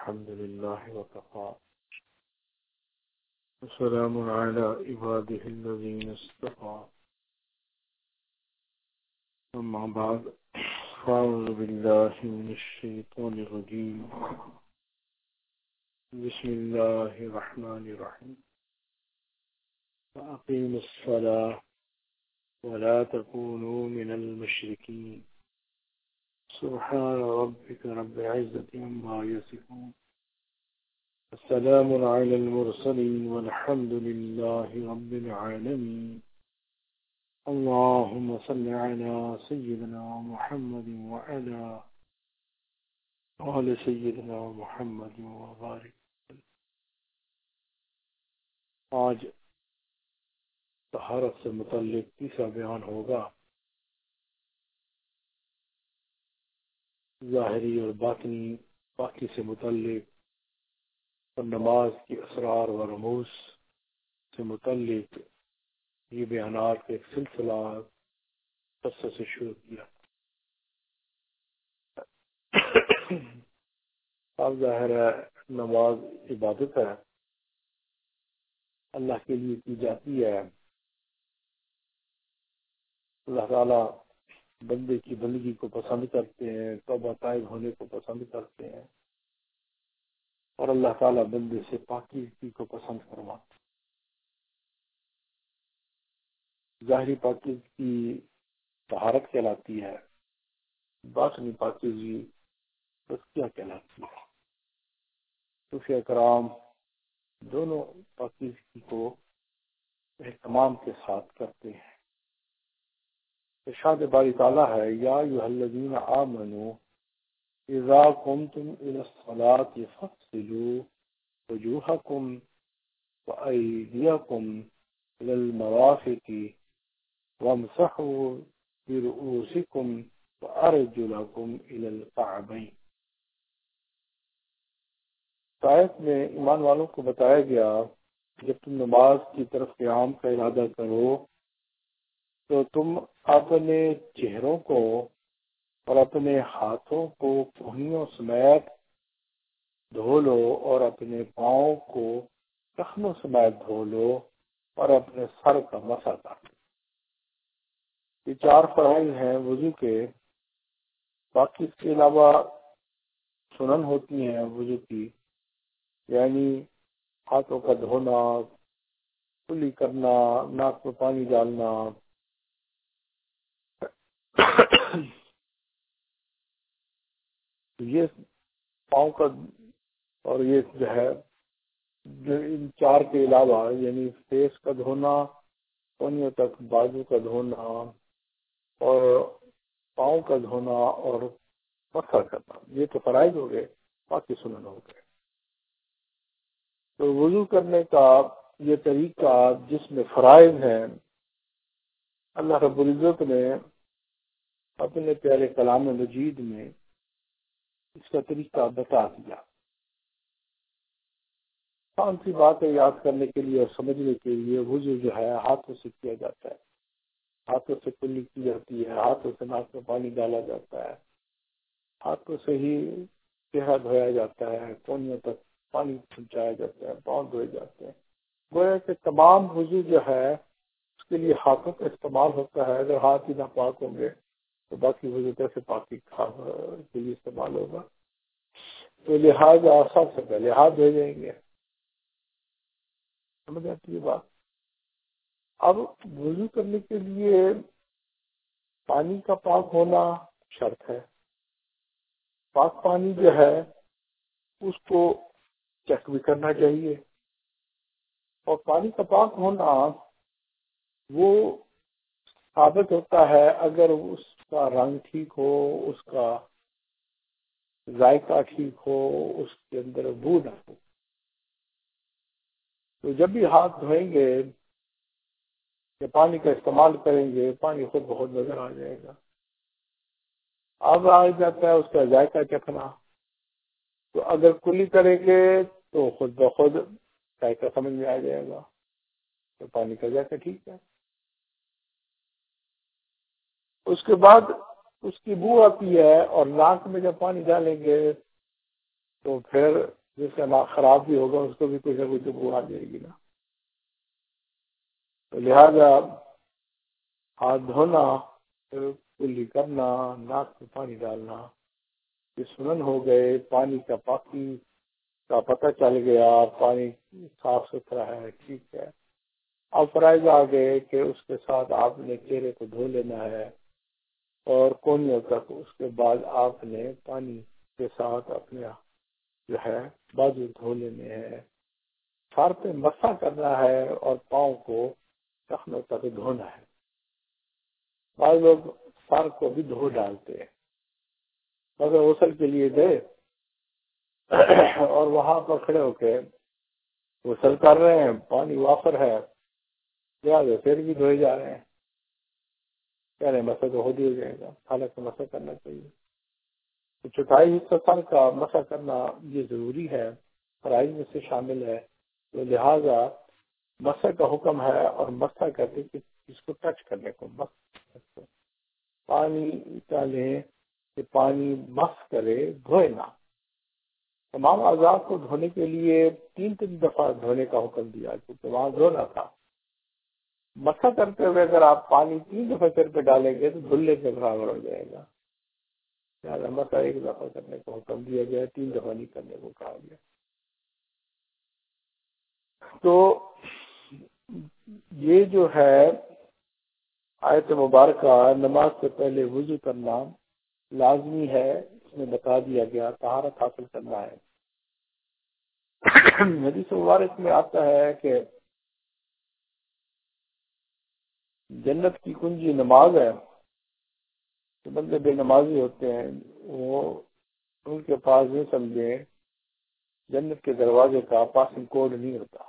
الحمد لله وكفى وسلام على عباده الذين اصطفى أما بعد فأعوذ بالله من الشيطان الرجيم بسم الله الرحمن الرحيم فأقيموا الصلاة ولا تكونوا من المشركين سبحان ربك رب العزة عما يصفون السلام على المرسلين والحمد لله رب العالمين اللهم صل على سيدنا محمد وعلى آل سيدنا محمد وبارك. آج طہارت سے متعلق تیسرا بیان ہوگا. ظاہری اور باطنی پاکی سے متعلق اور نماز کی اسرار و رموز سے متعلق یہ بیانات کا ایک سلسلہ قصے سے شروع کیا. اب ظاہر ہے نماز عبادت ہے، اللہ کے لیے کی جاتی ہے. اللہ تعالیٰ بندے کی بندگی کو پسند کرتے ہیں، توبہ طائب ہونے کو پسند کرتے ہیں، اور اللہ تعالیٰ بندے سے پاکیزگی کو پسند فرماتے ہیں. ظاہری پاکیزگی طہارت کہلاتی ہے، باطنی پاکیزگی تزکیہ کہلاتی ہے. صوفیہ کرام دونوں پاکیزگی کو اہتمام کے ساتھ کرتے ہیں. ارشاد باری تعالیٰ ہے یا ایھا الذین آمنوا اذا قمتم الى الصلاة فاغسلوا وجوہکم وأیدیکم الى المرافق وامسحوا برؤوسکم وارجلکم الى الکعبین. آیت میں ایمان والوں کو بتایا گیا جب تم نماز کی طرف قیام کا ارادہ کرو تو تم اپنے چہروں کو اور اپنے ہاتھوں کو کہنیوں سمیت دھو لو اور اپنے پاؤں کو ٹخنوں سمیت دھو لو اور اپنے سر کا مسح کر لو. یہ 4 فرائض ہیں وضو کے. باقی اس کے علاوہ سنن ہوتی ہیں وضو کی، یعنی ہاتھوں کا دھونا، کلی کرنا، ناک میں پانی ڈالنا، یہ پاؤں کا، اور یہ جو ہے ان 4 کے علاوہ یعنی فیس کا دھونا، کونیوں تک بازو کا دھونا اور پاؤں کا دھونا اور مسح کرنا، یہ تو فرائض ہو گئے. باقی سنن ہو گئے. تو وضو کرنے کا یہ طریقہ جس میں فرائض ہیں، اللہ رب العزت نے اپنے پیارے کلام مجید میں اس کا طریقہ بتا دیا. کون سی بات ہے یاد کرنے کے لیے اور سمجھنے کے لیے؟ وضو جو ہے ہاتھوں سے کیا جاتا ہے، ہاتھوں سے کلی کی جاتی ہے، ہاتھوں سے ناک میں پانی ڈالا جاتا ہے، ہاتھوں سے ہی چہرہ دھویا جاتا ہے، کونیوں تک پانی پہنچایا جاتا ہے، پاؤں دھوئے جاتے ہیں. گویا کہ تمام وضو جو ہے اس کے لیے ہاتھوں کا استعمال ہوتا ہے. اگر ہاتھ ہی ناپاک ہوں گے تو باقی وضو کیسے پاکی کے لیے استعمال ہوگا؟ تو لہٰذا سب سے پہلے ہاتھ دھوئے جائیں گے. سمجھ آتی ہے بات؟ اب وضو کرنے کے لیے پانی کا پاک ہونا شرط ہے. پاک پانی جو ہے اس کو چیک بھی کرنا چاہیے، اور پانی کا پاک ہونا وہ ثابت ہوتا ہے اگر اس کا رنگ ٹھیک ہو، اس کا ذائقہ ٹھیک ہو، اس کے اندر بو نہ ہو. تو جب بھی ہاتھ دھوئیں گے یا پانی کا استعمال کریں گے، پانی خود بخود نظر آ جائے گا. اب آ جاتا ہے اس کا ذائقہ چکھنا. تو اگر کلی کریں گے تو خود بخود ذائقہ سمجھ میں آ جائے گا تو پانی کا ذائقہ ٹھیک ہے. اس کے بعد اس کی بو آتی ہے، اور ناک میں جب پانی ڈالیں گے تو پھر جس کا ناک خراب بھی ہوگا اس کو بھی کچھ نہ کچھ بو آ جائے گی نا. تو لہذا ہاتھ دھونا، پھر کلی کرنا، ناک میں پانی ڈالنا، یہ سنن ہو گئے. پانی کا پاکی کا پتہ چل گیا، پانی صاف ستھرا ہے، ٹھیک ہے. اب فرائض آ گئے کہ اس کے ساتھ آپ نے چہرے کو دھو لینا ہے، اور کونیوں تک. اس کے بعد آپ نے پانی کے ساتھ اپنے جو ہے بازو دھو لینے ہیں. سر پہ مسح کرنا ہے اور پاؤں کو ٹخنوں تک دھونا ہے. بعض لوگ سر کو بھی دھو ڈالتے ہیں، مگر غسل کے لیے گئے اور وہاں پر کھڑے ہو کے غسل کر رہے ہیں، پانی وافر ہے، لہٰذا پھر بھی دھوئے جا رہے ہیں. کہہ رہے ہیں مسح تو ہو دیا جائے گا، حالانکہ مسح کرنا چاہیے. تو چوتھائی حصہ سر کا مسح کرنا یہ ضروری ہے، فرائض میں سے شامل ہے. تو لہذا مسح کا حکم ہے، اور مسح کہتے کہ اس کو ٹچ کرنے کو، مس پانی کا لیں کہ پانی مس کرے، دھوئے نہ. تمام اعضاء کو دھونے کے لیے 3 دفعہ دھونے کا حکم دیا، کیونکہ وہاں دھونا تھا. مسح کرتے ہوئے اگر آپ پانی 3 دفعہ سر پہ ڈالیں گے تو دھلنے کے برابر ہو جائے گا. مسح 1 دفعہ کرنے کو حکم دیا گیا، 3 دفعہ نہیں کرنے کو کہا گیا. تو یہ جو ہے آیت مبارکہ، نماز سے پہلے وضو کرنا لازمی ہے، اس میں بتا دیا گیا طہارت حاصل کرنا ہے. حدیث مبارک میں آتا ہے کہ جنت کی کنجی نماز ہے. جو بندے بے نمازی ہوتے ہیں وہ ان کے پاس یہ سمجھیں جنت کے دروازے کا پاسنگ کوڈ نہیں ہوتا.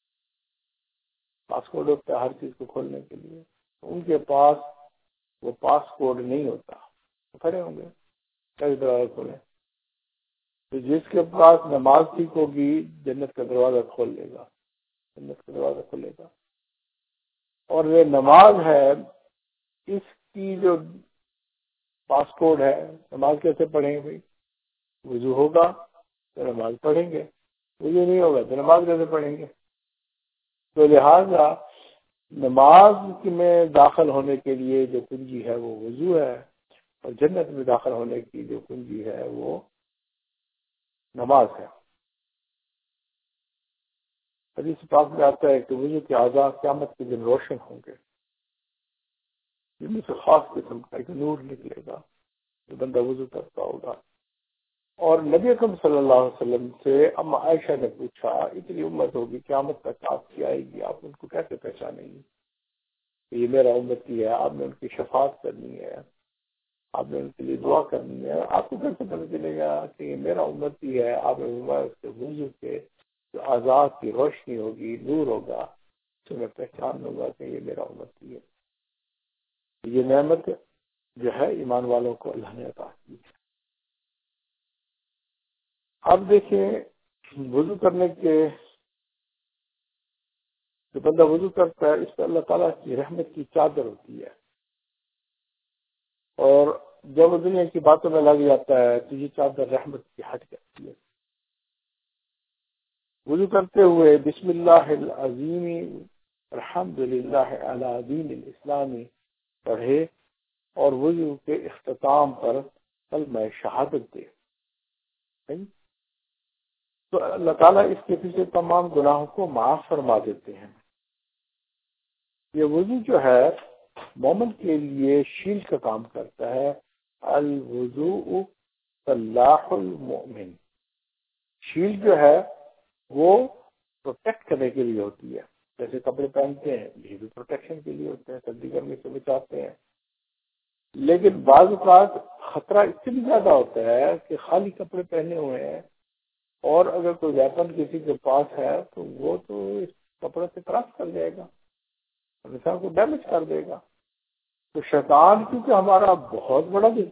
پاس کوڈ ہوتا ہے ہر چیز کو کھولنے کے لیے، ان کے پاس وہ پاس کوڈ نہیں ہوتا. کھڑے ہوں گے کئی دروازے کھولے، تو جس کے پاس نماز ٹھیک ہوگی جنت کا دروازہ کھول لے گا، جنت کا دروازہ کھولے گا. اور یہ نماز ہے، اس کی جو پاس کوڈ ہے. نماز کیسے پڑھیں گے بھائی؟ وضو ہوگا تو نماز پڑھیں گے، وضو نہیں ہوگا تو نماز کیسے پڑھیں گے؟ تو لہذا نماز میں داخل ہونے کے لیے جو کنجی ہے وہ وضو ہے، اور جنت میں داخل ہونے کی جو کنجی ہے وہ نماز ہے. حدیث پاک میں آتا ہے کہ وضو کے اعضاء قیامت کے دن روشن ہوں گے، جن میں سے خاص قسم کا ایک نور نکلے گا جو بندہ وضو کرتا ہوگا. اور نبی اکرم صلی اللہ علیہ وسلم سے اما عائشہ نے پوچھا، اتنی امت ہوگی قیامت تک آپ کی آئے گی، آپ ان کو کیسے پہچانیں گی کہ یہ میرا امتی ہے؟ آپ نے ان کی شفاعت کرنی ہے، آپ نے ان کے لیے دعا کرنی ہے، آپ کو کیسے پتہ چلے گا کہ یہ میرا امتی ہے؟ آپ نے اس کے وضو کے جو اعضاء کی روشنی ہوگی، نور ہوگا، تو میں پہچان لوں گا کہ یہ میرا امتی ہے. یہ نعمت جو ہے ایمان والوں کو اللہ نے عطا کی. اب دیکھیں وضو کرنے کے، جو بندہ وضو کرتا ہے اس پہ اللہ تعالیٰ کی رحمت کی چادر ہوتی ہے، اور جب وہ دنیا کی باتوں میں لگ جاتا ہے تو یہ چادر رحمت کی ہٹ جاتی ہے. وضو کرتے ہوئے بسم اللہ العظیم الحمد للہ علی دین الاسلامی پڑھے، اور وضو کے اختتام پر کلمہ شہادت دے. تو اللہ تعالیٰ اس کے پیچھے تمام گناہوں کو معاف فرما دیتے ہیں. یہ وضو جو ہے مومن کے لیے شیل کا کام کرتا ہے. الوضوء صلاح المؤمن، شیل جو ہے وہ پروٹیکٹ کرنے کے لیے ہوتی ہے. جیسے کپڑے پہنتے ہیں یہ بھی پروٹیکشن کے لیے ہوتے ہیں، سردی گرمی سے بچاتے ہیں. لیکن بعض اوقات خطرہ اس سے بھی زیادہ ہوتا ہے کہ خالی کپڑے پہنے ہوئے ہیں اور اگر کوئی ویپن کسی کے پاس ہے تو وہ تو اس کپڑے سے کراس کر جائے گا، انسان کو ڈیمیج کر دے گا. تو شیطان کیونکہ ہمارا بہت بڑا دل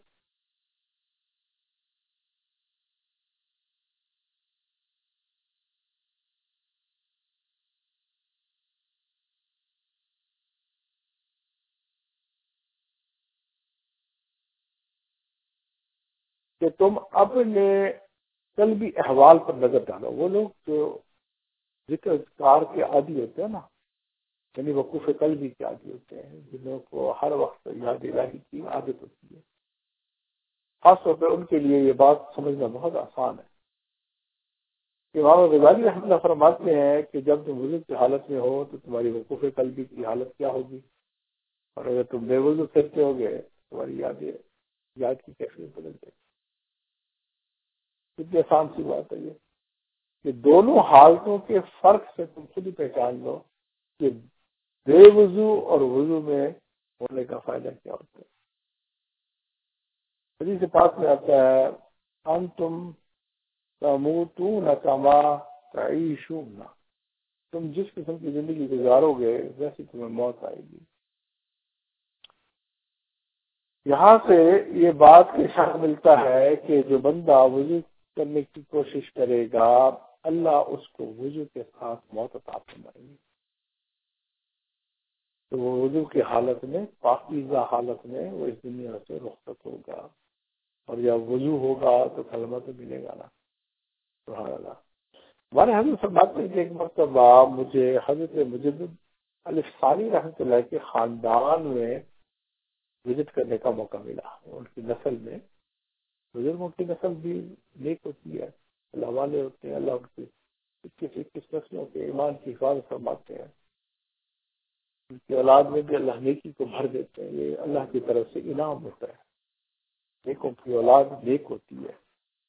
کہ تم اپنے قلبی احوال پر نظر ڈالو. وہ لوگ جو ذکر اذکار کے عادی ہوتے ہیں نا، یعنی وقوف قلبی کے عادی ہوتے ہیں، جنہوں کو ہر وقت یاد الہی کی عادت ہوتی ہے، خاص طور پہ ان کے لیے یہ بات سمجھنا بہت آسان ہے. امام غزالی رحمۃ اللہ فرماتے ہیں کہ جب تم وضو کی حالت میں ہو تو تمہاری وقوف قلبی کی حالت کیا ہوگی، اور اگر تم بے وضو کرتے ہوگے تمہاری یاد کی کیفیت بدل جائے گی. کتنی آسان سی بات ہے یہ کہ دونوں حالتوں کے فرق سے تم خود ہی پہچان لو کہ بے وضو اور وضو میں ہونے کا فائدہ کیا ہوتا ہے. حدیث پاک میں آتا ہے انتم تموتون کما تعیشون، تم جس قسم کی زندگی گزارو گے ویسی تمہیں موت آئے گی. یہاں سے یہ بات کا اشارہ ملتا ہے کہ جو بندہ وضو کرنے کی کوشش کرے گا اللہ اس کو وضو کے ساتھ موت عطا فرمائے گی. تو وہ وضو کی حالت میں، پاکیزہ حالت میں وہ اس دنیا سے رخصت ہوگا، اور جب وضو ہوگا تو کلمہ تو ملے گا نا. سبحان اللہ. ہمارے حضرت فرماتے ہیں کہ ایک مرتبہ مجھے حضرت مجدد الفسانی رحمۃ اللہ کے خاندان میں وزٹ کرنے کا موقع ملا. ان کی نسل میں، بزرگوں کی نسل بھی نیک ہوتی ہے، اللہ والے ہوتے ہیں، اللہ ان کی 21 نسلوں کے ایمان کی حفاظت فرماتے ہیں. ان کی اولاد میں بھی اللہ نیکی کو بھر دیتے ہیں. یہ اللہ کی طرف سے انعام ہوتا ہے، نیکوں کی اولاد نیک ہوتی ہے.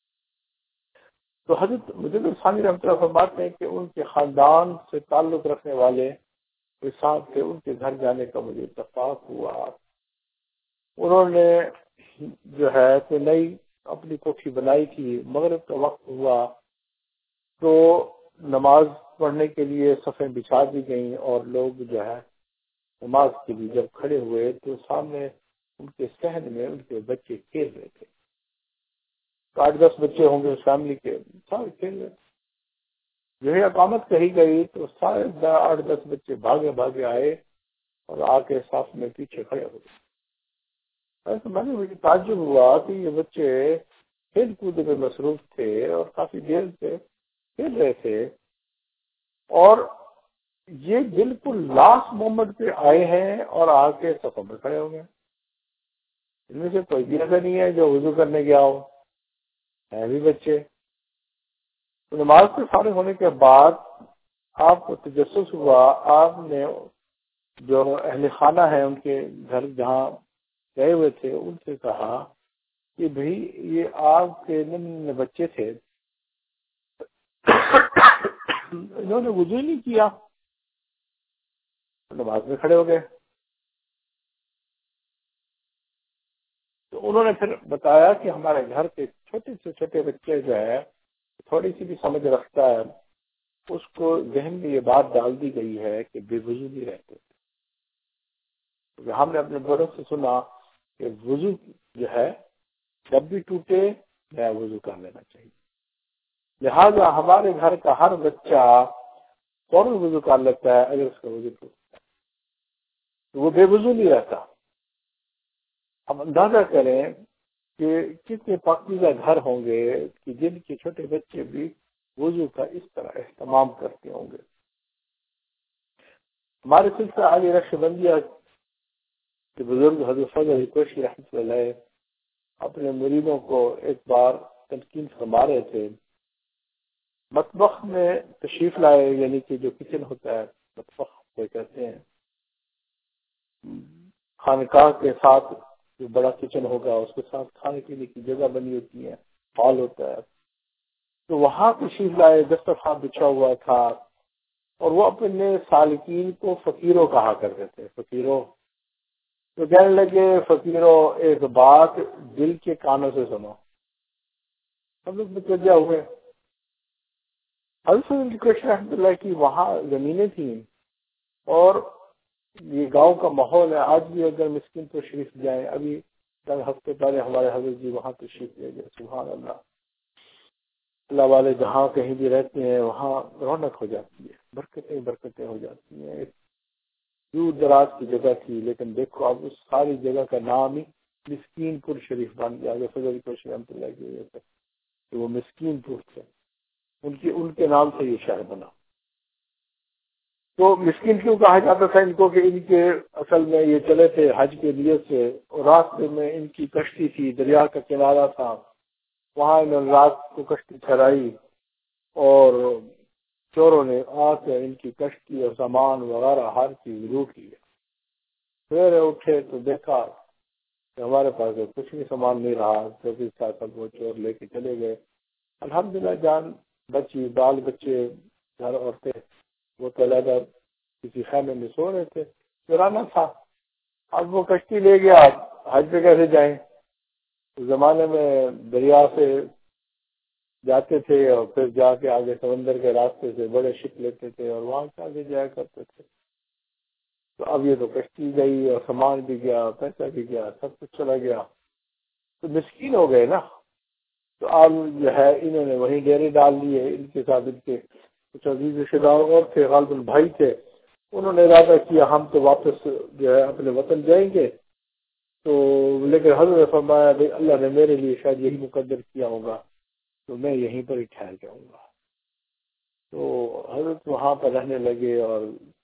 تو حضرت مجدد الفسانی رحمۃ اللہ فرماتے ہیں کہ ان کے خاندان سے تعلق رکھنے والے صاحب تھے، ان کے گھر جانے کا مجھے اتفاق ہوا. انہوں نے جو ہے کہ نئی اپنی کوٹھی بنائی تھی. مغرب کا وقت ہوا تو نماز پڑھنے کے لیے صفیں بچھا دی گئیں، اور لوگ جو ہے نماز کے لیے جب کھڑے ہوئے تو سامنے ان کے صحن میں ان کے بچے کھیل رہے تھے. 8-10 بچے ہوں گے اس فیملی کے، سارے کھیل رہے تھے. جو ہے اقامت کہی گئی تو سارے 8-10 بچے بھاگے آئے اور آ کے صف میں پیچھے کھڑے ہو گئے. ایسے میں نے مجھے تعجب ہوا کہ یہ بچے کھیل کود میں مصروف تھے اور کافی دیر سے کھیل رہے تھے، اور یہ بالکل لاسٹ مومنٹ پہ آئے ہیں اور آ کے صفوں میں کھڑے ہو گئے. ان میں سے کوئی بھی ایسا نہیں ہے جو وضو کرنے گیا ہو، ہے بھی بچے. تو نماز سے فارغ ہونے کے بعد آپ کو تجسس ہوا، آپ نے جو اہل خانہ ہیں ان کے گھر جہاں گئے ہوئے تھے ان سے کہا کہ بھئی یہ آپ کے نن بچے تھے، انہوں نے وضو نہیں کیا، نماز میں کھڑے ہو گئے. تو انہوں نے پھر بتایا کہ ہمارے گھر کے چھوٹے سے چھوٹے بچے جو ہے تھوڑی سی بھی سمجھ رکھتا ہے، اس کو ذہن میں یہ بات ڈال دی گئی ہے کہ بے وضو نہیں رہتے. ہم نے اپنے بڑوں سے سنا کہ وضو جو ہے جب بھی ٹوٹے نیا وضو کر لینا چاہیے. لہذا ہمارے گھر کا ہر بچہ فوراً وضو کر لیتا ہے اگر اس کا وضو ٹوٹتا ہے تو وہ بے وضو نہیں رہتا. ہم اندازہ کریں کہ کتنے پاکیزہ گھر ہوں گے کہ جن کے چھوٹے بچے بھی وضو کا اس طرح اہتمام کرتے ہوں گے. ہمارے سلسلہ علی رقش بندیہ کے بزرگ حضرت فضل علی کوشی رحمۃ اللہ علیہ اپنے مریدوں کو ایک بار تلقین فرما رہے تھے. مطبخ میں تشریف لائے، یعنی کہ جو کچن ہوتا ہے مطبخ کو کہتے ہیں، خانقاہ کے ساتھ جو بڑا کچن ہوگا اس کے ساتھ کھانے پینے کی جگہ بنی ہوتی ہے، ہال ہوتا ہے. تو وہاں تشریف لائے، دسترخوان بچھا ہوا تھا، اور وہ اپنے سالکین کو فقیروں کہا کرتے تھے. فقیروں تو کہنے لگے فقیروں ایک بات دل کے کانوں سے سنو. ہم لوگ متوجہ ہوئے. حضرت رحمۃ اللہ کی وہاں زمینیں تھیں اور یہ گاؤں کا ماحول ہے. آج بھی اگر مسکین تو شریف جائیں، ابھی چند ہفتے پہلے ہمارے حضرت جی وہاں تشریف لے گئے. سبحان اللہ. اللہ والے جہاں کہیں بھی رہتے ہیں وہاں رونق ہو جاتی ہے، برکتیں ہو جاتی ہیں. ایک دور دراز کی جگہ تھی لیکن دیکھو اب اس ساری جگہ کا نام ہی مسکین پور شریف بن گیا. فضل کوشش رحمۃ اللہ کی وجہ سے کہ وہ مسکین پور تھے، ان کے نام سے یہ شہر بنا۔ تو مسکین کیوں کہا جاتا تھا ان کو؟ کہ ان کے اصل میں یہ چلے تھے حج کے لیے سے، اور راستے میں ان کی کشتی تھی، دریا کا کنارہ تھا، وہاں انہوں نے رات کو کشتی ٹھہرائی اور چوروں نے آ کے ان کی کشتی اور سامان وغیرہ ہر چیز لوٹ لی۔ پھر اٹھے تو دیکھا کہ ہمارے پاس کچھ بھی سامان نہیں رہا، جو بھی تھا سب وہ چور لے کے چلے گئے۔ الحمدللہ جان بچی، بال بچے، گھر عورتیں وہ تو علیحدہ کسی خیمے میں سو رہے تھے، چورانا تھا۔ اب وہ کشتی لے گیا، حج پہ کیسے جائیں؟ اس زمانے میں دریا سے جاتے تھے اور پھر جا کے آگے سمندر کے راستے سے بڑے شپ لیتے تھے اور وہاں سے آگے جایا کرتے تھے۔ تو اب یہ تو کشتی گئی اور سامان بھی گیا، پیسہ بھی گیا، سب کچھ چلا گیا، تو مسکین ہو گئے نا۔ تو اب جو ہے انہوں نے وہیں ڈیرے ڈال لیے، ان کے ساتھ ان کے کچھ عزیز رشتے دار اور تھے، غالباً بھائی تھے، انہوں نے ارادہ کیا ہم تو واپس جو ہے اپنے وطن جائیں گے۔ تو لیکن حضرت نے فرمایا بھائی اللہ نے میرے لیے شاید یہی مقدر کیا ہوگا تو میں یہیں پر ہی ٹھہر جاؤں گا۔ تو حضرت وہاں پر رہنے لگے اور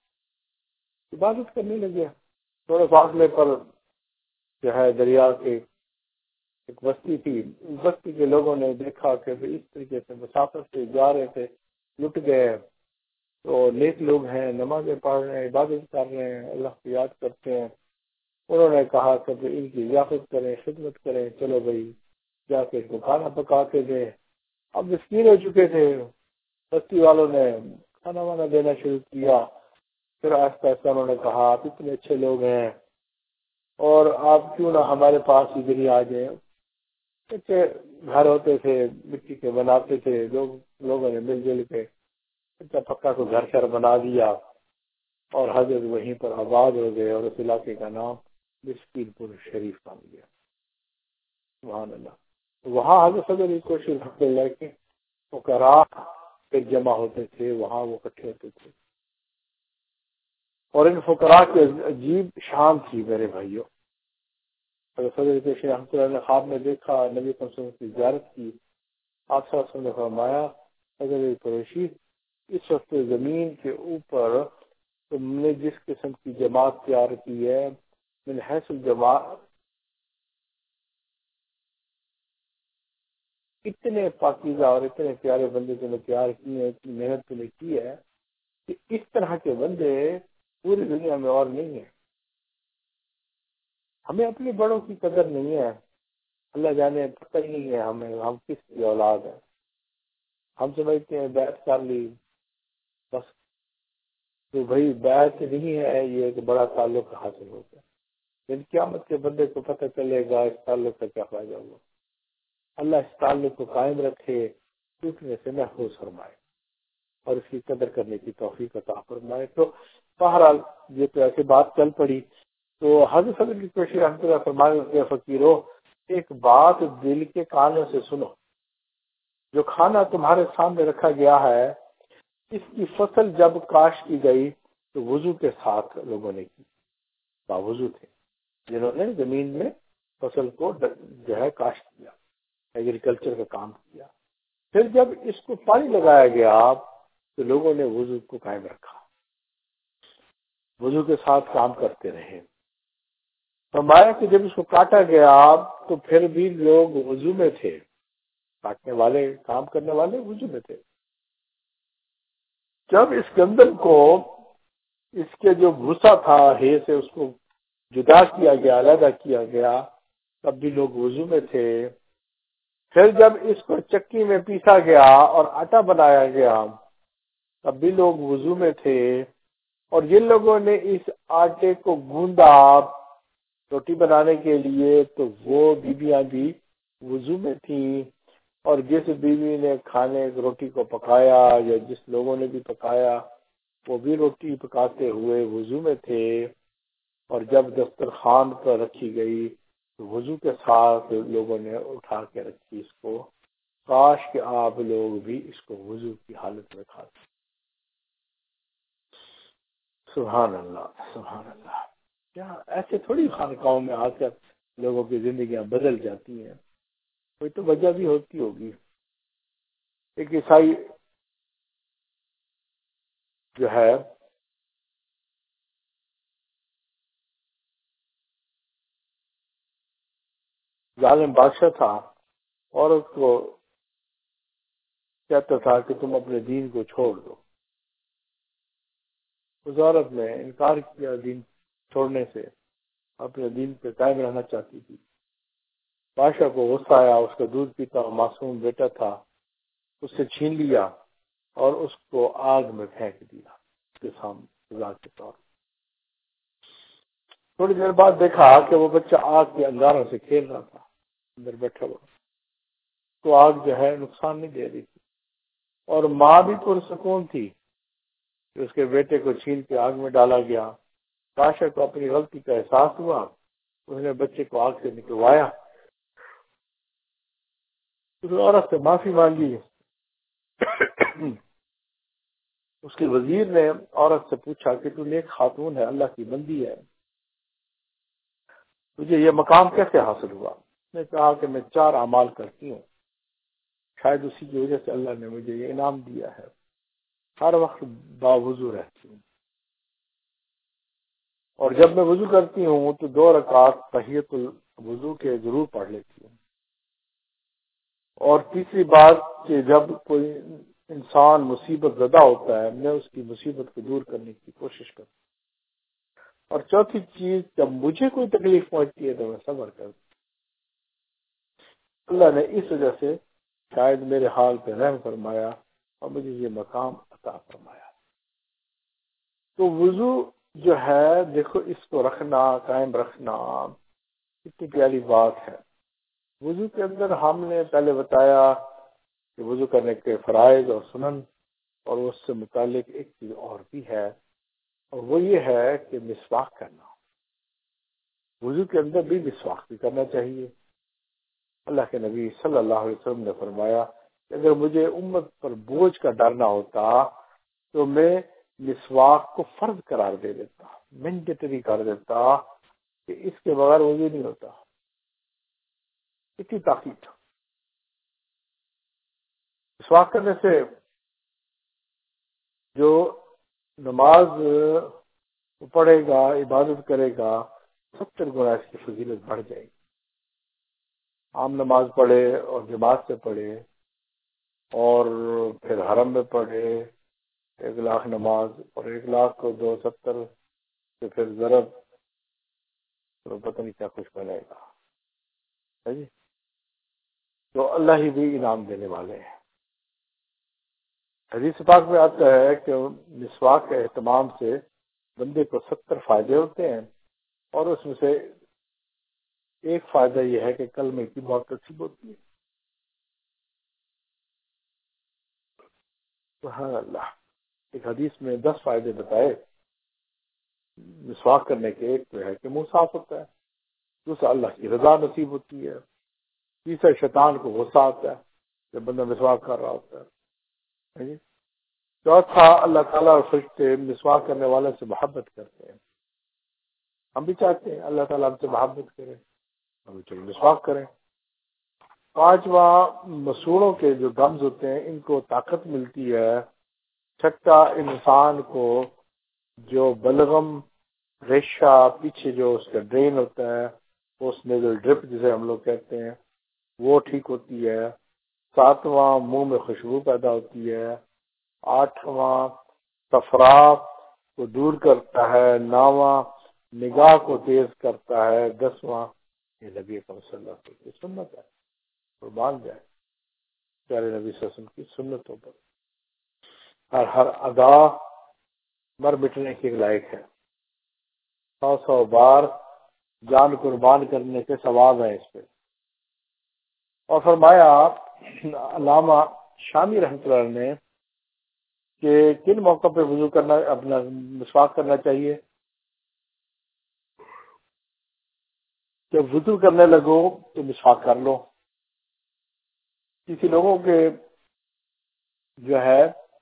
عبادت کرنے لگے۔ تھوڑے فاصلے پر جو ہے دریا کے ایک بستی تھی، اس بستی کے لوگوں نے دیکھا کہ اس طریقے سے مسافر سے جا رہے تھے، لٹ گئے، تو نیک لوگ ہیں، نمازیں پڑھ رہے ہیں، عبادت کر رہے ہیں، اللہ کو یاد کرتے ہیں۔ انہوں نے کہا کہ ان کی ضیافت کریں، خدمت کریں، چلو بھائی جا کے ان کو کھانا پکا کے دیں۔ اب مسکین ہو چکے تھے، بستی والوں نے کھانا وانا دینا شروع کیا۔ پھر آہستہ آہستہ انہوں نے کہا آپ اتنے اچھے لوگ ہیں اور آپ کیوں نہ ہمارے پاس ادھر ہی آ جائیں۔ اچھے گھر ہوتے تھے، مٹی کے بناتے تھے، لوگوں نے مل جل کے اچھا پکا کو گھر شر بنا دیا اور حضرت وہیں پر آباد ہو گئے اور اس علاقے کا نام مسکین پور شریف بن گیا۔ سبحان اللہ۔ وہاں حضرت صدر کی کوشش الحمدللہ کہ فقراء ایک جمع ہوتے تھے، وہاں وہ اکٹھے ہوتے تھے، اور ان فقراء کی عجیب شان تھی میرے بھائیوں۔ حضرت صدر کی کوشش رحمۃ اللہ نے خواب میں دیکھا، نبی صلی اللہ علیہ وسلم کی زیارت کی، آپ صلی اللہ علیہ وسلم نے فرمایا حضرت قریشی اس وقت زمین کے اوپر تم نے جس قسم کی جماعت تیار کی ہے، من حیث الجماعت اتنے پاکیزہ اور اتنے پیارے بندے تم نے تیار کیے ہیں، اتنی محنت تم نے کی ہے کہ اس طرح کے بندے پوری دنیا میں اور نہیں ہیں۔ ہمیں اپنے بڑوں کی قدر نہیں ہے، اللہ جانے پتہ ہی نہیں ہے ہمیں ہم کس کی اولاد ہیں۔ ہم سمجھتے ہیں بیعت کر لی بس، تو بھائی بیعت نہیں ہے، یہ ایک بڑا تعلق حاصل ہو گیا۔ لیکن قیامت کے بندے کو پتہ چلے گا اس تعلق کا کیا فائدہ ہوا۔ اللہ اس تعلق کو قائم رکھے، ٹوٹنے سے محفوظ فرمائے اور اس کی قدر کرنے کی توفیق عطا فرمائے۔ تو بہرحال یہ تو ایسے بات چل پڑی، تو حضرت صدر کی کوشش رحمۃ اللہ فرمائے فقیرو ایک بات دل کے کانوں سے سنو، جو کھانا تمہارے سامنے رکھا گیا ہے اس کی فصل جب کاشت کی گئی تو وضو کے ساتھ لوگوں نے کی، باوضو تھے جنہوں نے زمین میں فصل کو جو ہے کاشت کیا، ایگریکلچر کا کام کیا۔ پھر جب اس کو پانی لگایا گیا تو لوگوں نے وضو کو قائم رکھا، وضو کے ساتھ کام کرتے رہے۔ فرمایا کہ جب اس کو کاٹا گیا تو پھر بھی لوگ وضو میں تھے، کاٹنے والے کام کرنے والے وضو میں تھے۔ جب اس گندم کو اس کے جو بھوسا تھا ہے سے اس کو جدا کیا گیا، علیحدہ کیا گیا، تب بھی لوگ وضو میں تھے۔ پھر جب اس کو چکی میں پیسا گیا اور آٹا بنایا گیا تب بھی لوگ وضو میں تھے، اور جن لوگوں نے اس آٹے کو گوندا روٹی بنانے کے لیے تو وہ بیویاں بھی وضو میں تھیں، اور جس بیوی نے کھانے روٹی کو پکایا یا جس لوگوں نے بھی پکایا وہ بھی روٹی پکاتے ہوئے وضو میں تھے، اور جب دسترخوان پر رکھی گئی تو وضو کے ساتھ لوگوں نے اٹھا کے رکھی اس کو، کاش کہ آپ لوگ بھی اس کو وضو کی حالت میں کھاتے۔ سبحان اللہ، سبحان اللہ۔ کیا ایسے تھوڑی خانقاہوں میں آ کر لوگوں کی زندگیاں بدل جاتی ہیں، کوئی تو وجہ بھی ہوتی ہوگی۔ ایک عیسائی جو ہے ظالم بادشاہ تھا، اور اس کو کہتا تھا کہ تم اپنے دین کو چھوڑ دو. اس عورت نے انکار کیا دین چھوڑنے سے، اپنے دین پہ قائم رہنا چاہتی تھی. بادشاہ کو غصہ آیا، اس کا دودھ پیتا ہوا معصوم بیٹا تھا اس سے چھین لیا اور اس کو آگ میں پھینک دیا اس کے سامنے سزا کے طور پر. تھوڑی دیر بعد دیکھا کہ وہ بچہ آگ کے انگاروں سے کھیل رہا تھا، اندر بیٹھا ہوا. تو آگ جو ہے نقصان نہیں دے رہی تھی، اور ماں بھی پرسکون تھی کہ اس کے بیٹے کو چھین کے آگ میں ڈالا گیا. بادشاہ کو اپنی غلطی کا احساس ہوا، اس نے بچے کو آگ سے نکلوایا. اس عورت سے معافی مانگی. اس کے وزیر نے عورت سے پوچھا کہ تو نیک خاتون ہے، اللہ کی بندی ہے، تجھے یہ مقام کیسے حاصل ہوا؟ اس نے کہا کہ میں 4 اعمال کرتی ہوں، شاید اسی کی وجہ سے اللہ نے مجھے یہ انعام دیا ہے. ہر وقت باوضو رہتی ہوں، اور جب میں وضو کرتی ہوں تو 2 رکعت تحیت الوضو کے ضرور پڑھ لیتی ہوں. اور تیسری بات کہ جب کوئی انسان مصیبت زدہ ہوتا ہے میں اس کی مصیبت کو دور کرنے کی کوشش کرتا ہوں. اور چوتھی چیز، جب مجھے کوئی تکلیف پہنچتی ہے تو میں صبر کرتا ہوں. اللہ نے اس وجہ سے شاید میرے حال پہ رحم فرمایا اور مجھے یہ مقام عطا فرمایا. تو وضو جو ہے دیکھو، اس کو رکھنا، قائم رکھنا کتنی پیاری بات ہے. وضو کے اندر ہم نے پہلے بتایا کہ وضو کرنے کے فرائض اور سنن، اور اس سے متعلق ایک چیز اور بھی ہے، اور وہ یہ ہے کہ مسواک کرنا. وضو کے اندر بھی مسواک بھی کرنا چاہیے. اللہ کے نبی صلی اللہ علیہ وسلم نے فرمایا کہ اگر مجھے امت پر بوجھ کا ڈر نہ ہوتا تو میں مسواک کو فرض قرار دے دیتا، مینڈیٹری کر دیتا، کہ اس کے بغیر وضو نہیں ہوتا. اتنی تاکید. مسواک کرنے سے جو نماز پڑھے گا، عبادت کرے گا، 70 گنا اس کی فضیلت بڑھ جائے گی. عام نماز پڑھے اور جماعت سے پڑھے اور پھر حرم میں پڑھے 1,00,000 نماز، اور 1,00,000 کو 270 سے پھر ضرب، تو پتہ نہیں کیا کچھ بنے گا. ہے جی، تو اللہ ہی بھی انعام دینے والے ہیں. حدیث پاک میں آتا ہے کہ مسواک کے اہتمام سے بندے کو 70 فائدے ہوتے ہیں، اور اس میں سے ایک فائدہ یہ ہے کہ کلمے کی بہت نصیب ہوتی ہے. سبحان اللہ. ایک حدیث میں 10 فائدے بتائے مسواک کرنے کے. ایک تو ہے کہ منہ صاف ہوتا ہے، دوسرا اللہ کی رضا نصیب ہوتی ہے، تیسرا شیطان کو غصہ آتا ہے جب بندہ مسواک کر رہا ہوتا ہے. چوتھا اللہ تعالیٰ اور فرشتے مسواک کرنے والے سے محبت کرتے ہیں. ہم بھی چاہتے ہیں اللہ تعالیٰ ہم سے محبت کرے، ہم چلو مسواک کریں. پانچواں، مسوڑوں کے جو گمز ہوتے ہیں ان کو طاقت ملتی ہے. چھٹا، انسان کو جو بلغم ریشہ پیچھے جو اس کا ڈرین ہوتا ہے، پوسٹ نیزل ڈرپ جسے ہم لوگ کہتے ہیں، وہ ٹھیک ہوتی ہے. ساتواں، منہ میں خوشبو پیدا ہوتی ہے. آٹھواں، تفراق کو دور کرتا ہے. نواں، نگاہ کو تیز کرتا ہے. 10واں، یہ نبی اکرم صلی اللہ علیہ وسلم کی سنت ہے، قربان جائے پیارے نبی صلی اللہ علیہ وسلم کی سنتوں پر. ہر ادا مر مٹنے کے لائق ہے. 100 بار جان قربان کرنے کے ثواب ہے اس پہ. اور فرمایا علامہ شامی رحمۃ اللہ نے کہ کن موقع پہ وضو کرنا، اپنا مسواک کرنا چاہیے؟ جب وضو کرنے لگو تو مسواک کر لو. کسی لوگوں کے جو ہے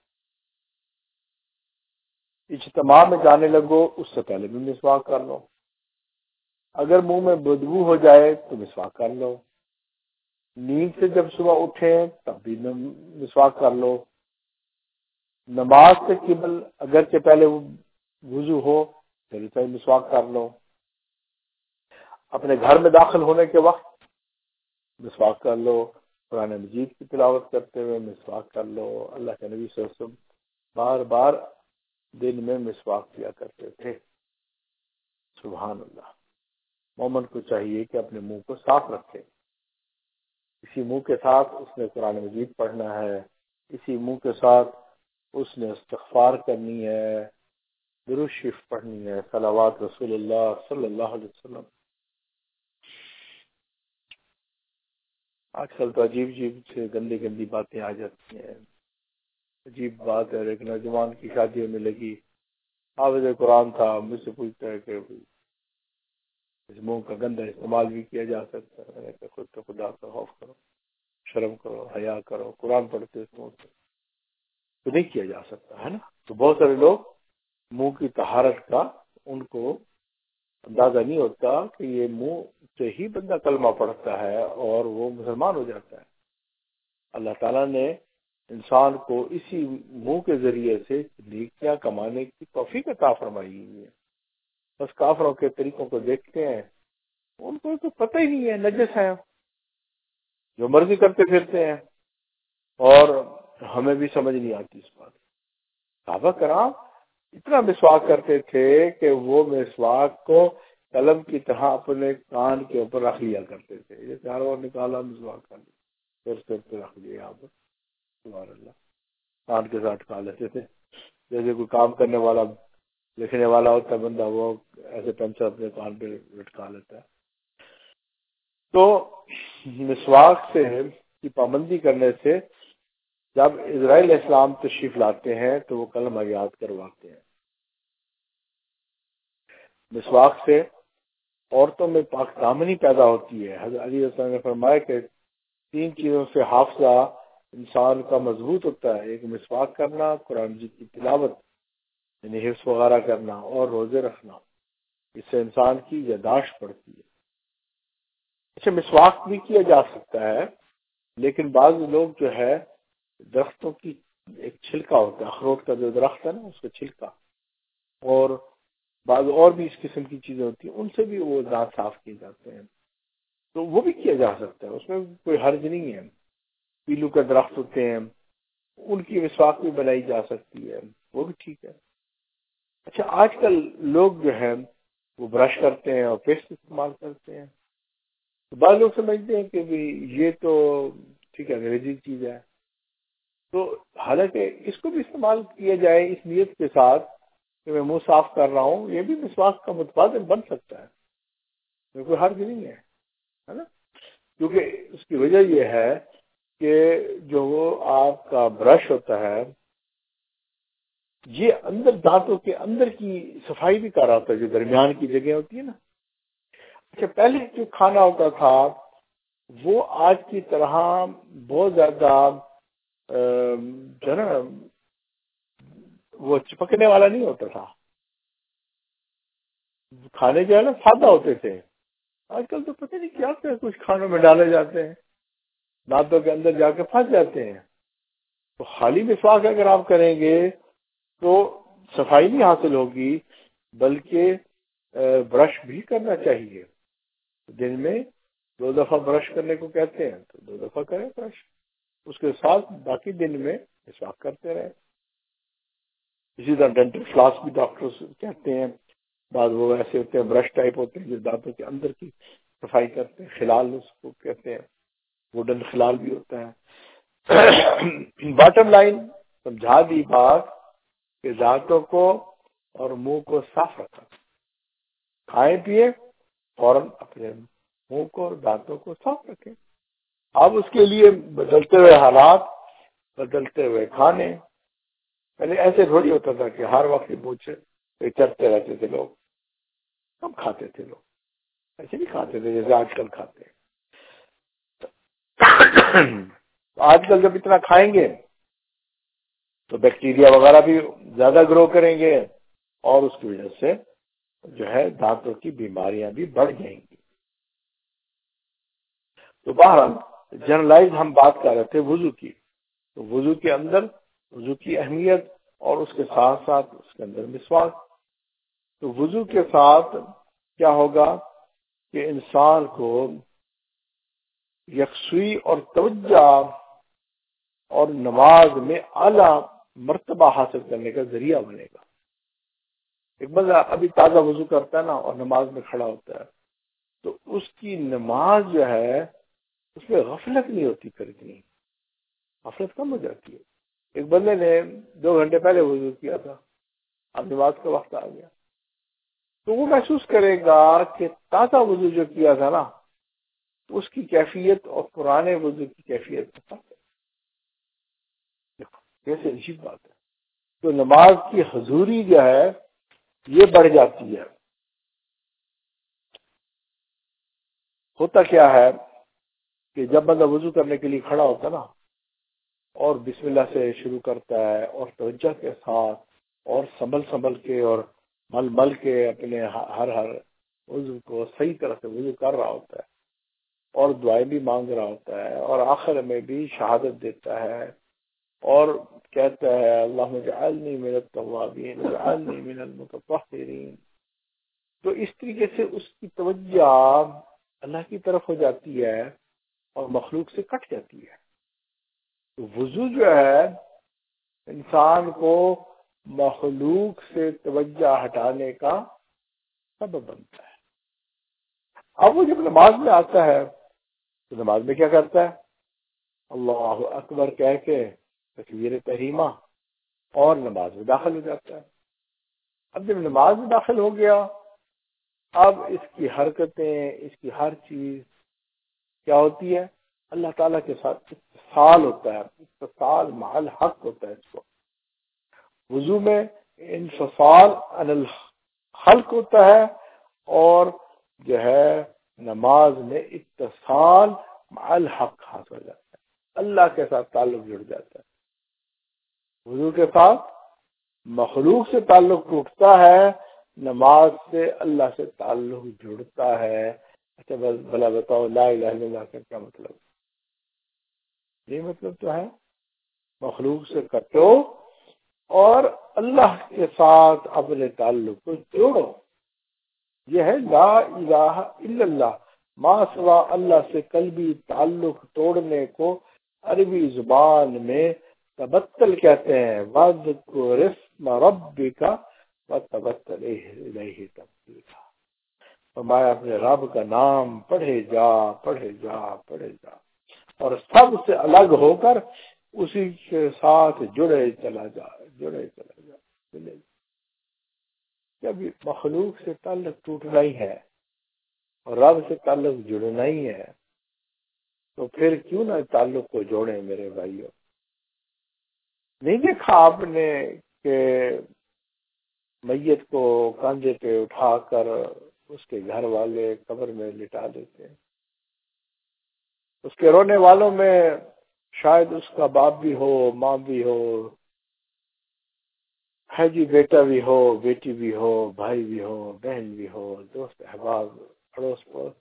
اجتماع میں جانے لگو اس سے پہلے بھی مسواک کر لو. اگر منہ میں بدبو ہو جائے تو مسواک کر لو. نیند سے جب صبح اٹھیں تب بھی مسواک کر لو، نماز سے قبل اگرچہ پہلے وضو ہو پھر سے مسواک کر لو، اپنے گھر میں داخل ہونے کے وقت مسواک کر لو، قرآن مجید کی تلاوت کرتے ہوئے مسواک کر لو۔ اللہ کے نبی صلی اللہ علیہ وسلم بار بار دن میں مسواک کیا کرتے تھے۔ سبحان اللہ۔ مومن کو چاہیے کہ اپنے منہ کو صاف رکھے، اسی منہ کے ساتھ اس نے قرآن مجید پڑھنا ہے، اسی منہ کے ساتھ اس نے استغفار کرنی ہے، درود شریف پڑھنی ہے، صلوات رسول اللہ صلی اللہ علیہ وسلم۔ آج کل تو عجیب عجیب سے گندی گندی باتیں آ جاتی ہیں۔ عجیب بات ہے، ایک نوجوان کی شادی ہونے لگی، حافظ قرآن تھا، مجھ سے پوچھتا ہے کہ اس منہ کا گندا استعمال بھی کیا جا سکتا ہے؟ میں نے کہا خود تو خدا کا خوف کرو، شرم کرو، حیا کرو، قرآن پڑھتے اس منہ سے تو نہیں کیا جا سکتا ہے نا۔ تو بہت سارے لوگ منہ کی طہارت کا ان کو اندازہ نہیں ہوتا کہ یہ منہ سے ہی بندہ کلمہ پڑھتا ہے اور وہ مسلمان ہو جاتا ہے۔ اللہ تعالیٰ نے انسان کو اسی منہ کے ذریعے سے نیکیاں کمانے کی توفیق عطا فرمائی ہوئی ہے۔ بس کافروں کے طریقوں کو دیکھتے ہیں، ان کو تو پتہ ہی نہیں ہے، نجس ہیں، جو مرضی کرتے پھرتے ہیں، اور ہمیں بھی سمجھ نہیں آتی اس بات۔ صحابہ کرام اتنا مسواک کرتے تھے کہ وہ مسواک کو قلم کی طرح اپنے کان کے اوپر رکھ لیا کرتے تھے، یہ چاروں اور نکالا مسواک کر لیا، پھر پہ رکھ لیا یہاں پر، سبحان اللہ، کان کے ساتھ کھا لیتے تھے۔ جیسے کوئی کام کرنے والا لکھنے والا ہوتا ہے بندہ، وہ ایسے پینسل اپنے کان پہ لٹکا لیتا ہے۔ تو مسواک سے کی پابندی کرنے سے جب اسرائیل اسلام تشریف لاتے ہیں تو وہ کلمہ یاد کرواتے ہیں۔ مسواک سے عورتوں میں پاک دامنی پیدا ہوتی ہے۔ حضرت علی رضی اللہ عنہ نے فرمایا کہ 3 چیزوں سے حافظہ انسان کا مضبوط ہوتا ہے، ایک مسواک کرنا، قرآن مجید کی تلاوت یعنی حفظ وغیرہ کرنا، اور روزے رکھنا، اس سے انسان کی یادداشت بڑھتی ہے۔ اچھا، مسواک بھی کیا جا سکتا ہے، لیکن بعض لوگ جو ہے درختوں کی ایک چھلکا ہوتا ہے، اخروٹ کا جو درخت ہے نا اس کا چھلکا، اور بعض اور بھی اس قسم کی چیزیں ہوتی ہیں، ان سے بھی وہ دانت صاف کیے جاتے ہیں، تو وہ بھی کیا جا سکتا ہے، اس میں کوئی حرج نہیں ہے۔ پیلو کا درخت ہوتے ہیں، ان کی مسواک بھی بنائی جا سکتی ہے، وہ بھی ٹھیک ہے۔ اچھا، آج کل لوگ جو ہے وہ برش کرتے ہیں اور پیسٹ استعمال کرتے ہیں، تو بعض لوگ سمجھتے ہیں کہ یہ تو ٹھیک ہے، انگریزی چیز ہے، تو حالانکہ اس کو بھی استعمال کیا جائے اس نیت کے ساتھ کہ میں منہ صاف کر رہا ہوں، یہ بھی مسواک کا متبادل بن سکتا ہے، کوئی حرج نہیں ہے نا۔ کیونکہ اس کی وجہ یہ ہے کہ جو آپ کا برش ہوتا ہے یہ اندر دانتوں کے اندر کی صفائی بھی کر رہا ہوتا ہے، جو درمیان کی جگہ ہوتی ہے نا۔ اچھا، پہلے جو کھانا ہوتا تھا وہ آج کی طرح بہت زیادہ جو ہے نا وہ چپکنے والا نہیں ہوتا تھا، کھانے جو ہے نا سادہ ہوتے تھے۔ آج کل تو پتہ نہیں کیا کیا کچھ کھانوں میں ڈالے جاتے ہیں، دانتوں کے اندر جا کے پھنس جاتے ہیں۔ تو خالی مسواک اگر آپ کریں گے تو صفائی نہیں حاصل ہوگی، بلکہ برش بھی کرنا چاہیے۔ دن میں 2 دفعہ برش کرنے کو کہتے ہیں تو 2 دفعہ کریں برش، اس کے ساتھ باقی دن میں مسواک کرتے رہیں۔ اسی طرح ڈینٹل فلاس بھی ڈاکٹر کہتے ہیں، بعض وہ ایسے ہوتے ہیں برش ٹائپ ہوتے ہیں جو دانتوں کے اندر کی صفائی کرتے ہیں، خلال اس کو کہتے ہیں، ووڈن خلال بھی ہوتا ہے۔ باٹم لائن سمجھا دی بات کہ دانتوں کو اور منہ کو صاف رکھا، کھائیں پیے فوراً اپنے منہ کو اور دانتوں کو صاف رکھیں۔ اب اس کے لیے بدلتے ہوئے حالات، بدلتے ہوئے کھانے، پہلے ایسے تھوڑی ہوتا تھا کہ ہر وقت منہ سے چرتے رہتے تھے لوگ، کم کھاتے تھے لوگ، ایسے نہیں کھاتے تھے جیسے آج کل کھاتے ہیں۔ آج کل جب اتنا کھائیں گے تو بیکٹیریا وغیرہ بھی زیادہ گرو کریں گے، اور اس کی وجہ سے جو ہے دانتوں کی بیماریاں بھی بڑھ جائیں گی۔ تو بہرحال جنرلائز ہم بات کر رہے تھے وضو کی، تو وضو کے اندر وضو کی اہمیت اور اس کے ساتھ ساتھ اس کے اندر مسواک. تو وضو کے ساتھ کیا ہوگا کہ انسان کو یکسوئی اور توجہ اور نماز میں اعلیٰ مرتبہ حاصل کرنے کا ذریعہ بنے گا. ایک بندہ ابھی تازہ وضو کرتا ہے نا اور نماز میں کھڑا ہوتا ہے تو اس کی نماز جو ہے اس میں غفلت نہیں ہوتی، پھر اتنی غفلت کم ہو جاتی ہے. ایک بندے نے 2 گھنٹے پہلے وضو کیا تھا، اب نماز کا وقت آ گیا تو وہ محسوس کرے گا کہ تازہ وضو جو کیا تھا نا تو اس کی کیفیت اور پرانے وضو کی کیفیت میں فرق ہے. دیکھو کیسے عجیب بات ہے. تو نماز کی حضوری جو ہے یہ بڑھ جاتی ہے. ہوتا کیا ہے کہ جب بندہ وضو کرنے کے لیے کھڑا ہوتا ہے نا اور بسم اللہ سے شروع کرتا ہے اور توجہ کے ساتھ اور سنبھل کے اور مل کے اپنے ہر وضو کو صحیح طرح سے وضو کر رہا ہوتا ہے اور دعائیں بھی مانگ رہا ہوتا ہے اور آخر میں بھی شہادت دیتا ہے اور کہتا ہے اللہم اجعلنی من التوابین واجعلنی من المتطہرین. تو اس طریقے سے اس کی توجہ اللہ کی طرف ہو جاتی ہے اور مخلوق سے کٹ جاتی ہے. تو وضو جو ہے انسان کو مخلوق سے توجہ ہٹانے کا سبب بنتا ہے. اب وہ جب نماز میں آتا ہے تو نماز میں کیا کرتا ہے؟ اللہ اکبر کہہ کے تکبیر تحریمہ اور نماز میں داخل ہو جاتا ہے. اب جب نماز میں داخل ہو گیا اب اس کی حرکتیں اس کی ہر چیز کیا ہوتی ہے؟ اللہ تعالیٰ کے ساتھ اتصال ہوتا ہے، اتصال مع الحق ہوتا ہے. اس کو وضو میں انفصال عن الخلق ہوتا ہے اور جو ہے نماز میں اتصال مع الحق حاصل ہو جاتا ہے، اللہ کے ساتھ تعلق جڑ جاتا ہے. وضو کے ساتھ مخلوق سے تعلق ٹوٹتا ہے، نماز سے اللہ سے تعلق جڑتا ہے. اچھا بھلا بتاؤ لا الہ الا اللہ کا کیا مطلب؟ یہ مطلب تو ہے مخلوق سے کٹو اور اللہ کے ساتھ اپنے تعلق کو جوڑو. یہ ہے لا الہ الا اللہ. ما سوا اللہ سے قلبی تعلق توڑنے کو عربی زبان میں تبتل کہتے ہیں. وَاذْكُرِ اسْمَ رَبِّكَ وَتَبَتَّلْ إِلَيْهِ تَبْتِيلًا. فرمایا اپنے رب کا نام پڑھے جا اور سب سے الگ ہو کر اسی کے ساتھ جڑے چلا جا. جب مخلوق سے تعلق ٹوٹنا ہی ہے اور رب سے تعلق جڑنا ہی ہے تو پھر کیوں نہ تعلق کو جوڑیں میرے بھائیوں. نہیں دیکھا آپ نے کہ میت کو کاندھے پہ اٹھا کر اس کے گھر والے قبر میں لٹا دیتے ہیں. اس کے رونے والوں میں شاید اس کا باپ بھی ہو، ماں بھی ہو، ہے جی بیٹا بھی ہو، بیٹی بھی ہو، بھائی بھی ہو، بہن بھی ہو، دوست احباب، پڑوس پڑوس،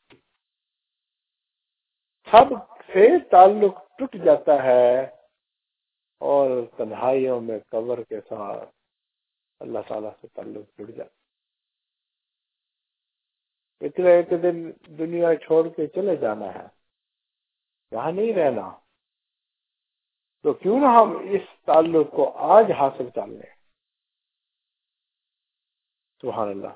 سب سے تعلق ٹوٹ جاتا ہے اور تنہائیوں میں قبر کے ساتھ اللہ تعالیٰ سے تعلق جڑ جاتا ہے. اتنے ایک دن دنیا چھوڑ کے چلے جانا ہے، یہاں نہیں رہنا، تو کیوں نہ ہم اس تعلق کو آج حاصل کر لیں. سبحان اللہ.